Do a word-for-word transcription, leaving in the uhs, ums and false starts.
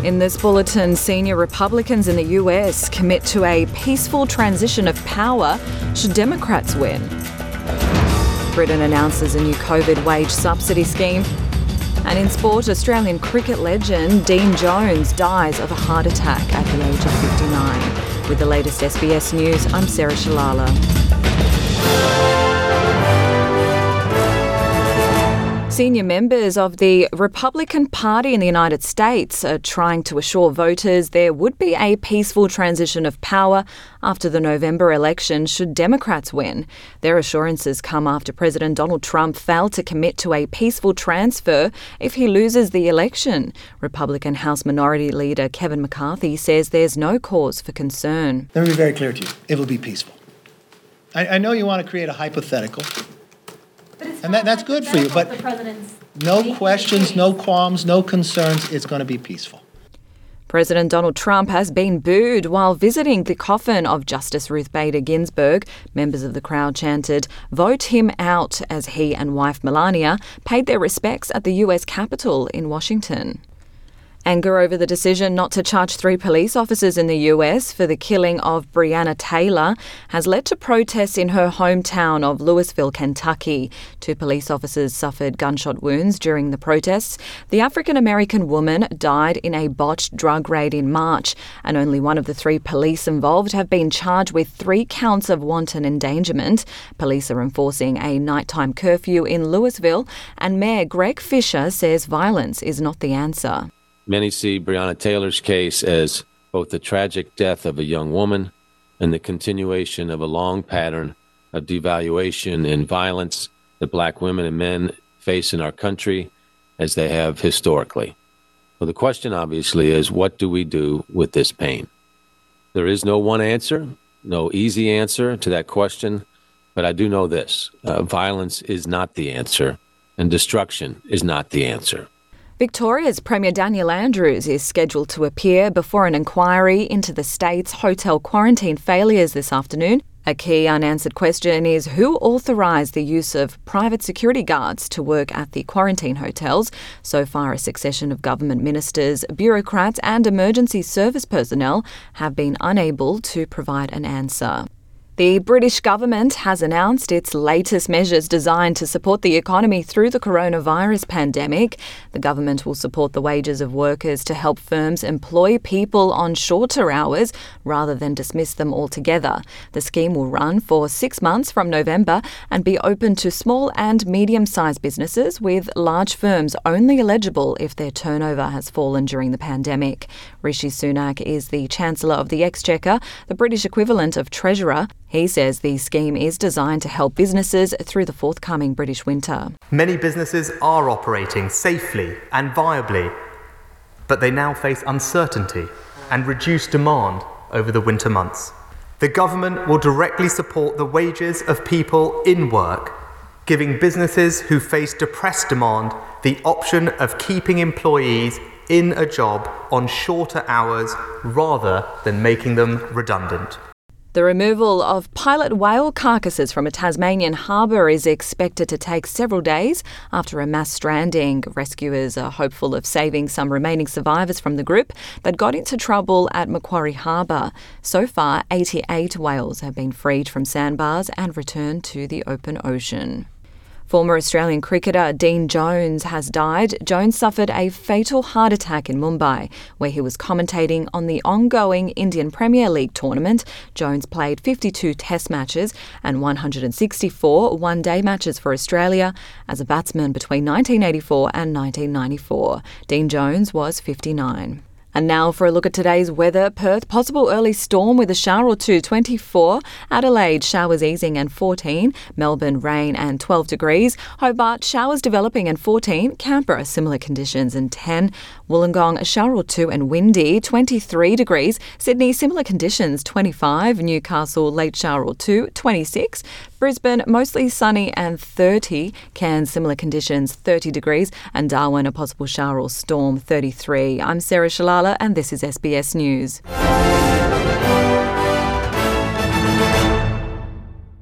In this bulletin, senior Republicans in the U S commit to a peaceful transition of power should Democrats win. Britain announces a new COVID wage subsidy scheme. And in sport, Australian cricket legend Dean Jones dies of a heart attack at the age of fifty-nine. With the latest S B S News, I'm Sarah Shalala. Senior members of the Republican Party in the United States are trying to assure voters there would be a peaceful transition of power after the November election should Democrats win. Their assurances come after President Donald Trump failed to commit to a peaceful transfer if he loses the election. Republican House Minority Leader Kevin McCarthy says there's no cause for concern. Let me be very clear to you. It will be peaceful. I, I know you want to create a hypothetical. And that, that's good for you, but no questions, no qualms, no concerns. It's going to be peaceful. President Donald Trump has been booed while visiting the coffin of Justice Ruth Bader Ginsburg. Members of the crowd chanted, "Vote him out," as he and wife Melania paid their respects at the U S Capitol in Washington. Anger over the decision not to charge three police officers in the U S for the killing of Breonna Taylor has led to protests in her hometown of Louisville, Kentucky. Two police officers suffered gunshot wounds during the protests. The African-American woman died in a botched drug raid in March, and only one of the three police involved have been charged with three counts of wanton endangerment. Police are enforcing a nighttime curfew in Louisville, and Mayor Greg Fisher says violence is not the answer. Many see Breonna Taylor's case as both the tragic death of a young woman and the continuation of a long pattern of devaluation and violence that black women and men face in our country, as they have historically. Well, the question obviously is, what do we do with this pain? There is no one answer, no easy answer to that question, but I do know this. Uh, violence is not the answer, and destruction is not the answer. Victoria's Premier Daniel Andrews is scheduled to appear before an inquiry into the state's hotel quarantine failures this afternoon. A key unanswered question is who authorised the use of private security guards to work at the quarantine hotels. So far, a succession of government ministers, bureaucrats and emergency service personnel have been unable to provide an answer. The British government has announced its latest measures designed to support the economy through the coronavirus pandemic. The government will support the wages of workers to help firms employ people on shorter hours rather than dismiss them altogether. The scheme will run for six months from November and be open to small and medium-sized businesses, with large firms only eligible if their turnover has fallen during the pandemic. Rishi Sunak is the Chancellor of the Exchequer, the British equivalent of Treasurer. He says the scheme is designed to help businesses through the forthcoming British winter. Many businesses are operating safely and viably, but they now face uncertainty and reduced demand over the winter months. The government will directly support the wages of people in work, giving businesses who face depressed demand the option of keeping employees in a job on shorter hours rather than making them redundant. The removal of pilot whale carcasses from a Tasmanian harbour is expected to take several days after a mass stranding. Rescuers are hopeful of saving some remaining survivors from the group that got into trouble at Macquarie Harbour. So far, eighty-eight whales have been freed from sandbars and returned to the open ocean. Former Australian cricketer Dean Jones has died. Jones suffered a fatal heart attack in Mumbai, where he was commentating on the ongoing Indian Premier League tournament. Jones played fifty-two test matches and one hundred sixty-four one-day matches for Australia as a batsman between nineteen eighty-four and nineteen ninety-four. Dean Jones was fifty-nine. And now for a look at today's weather. Perth, possible early storm with a shower or two, twenty-four. Adelaide, showers easing and fourteen. Melbourne, rain and twelve degrees. Hobart, showers developing and fourteen. Canberra, similar conditions and ten. Wollongong, a shower or two and windy, twenty-three degrees. Sydney, similar conditions, twenty-five. Newcastle, late shower or two, twenty-six. Brisbane, mostly sunny and thirty. Cairns, similar conditions, thirty degrees. And Darwin, a possible shower or storm, thirty-three. I'm Sarah Shalala and this is S B S News.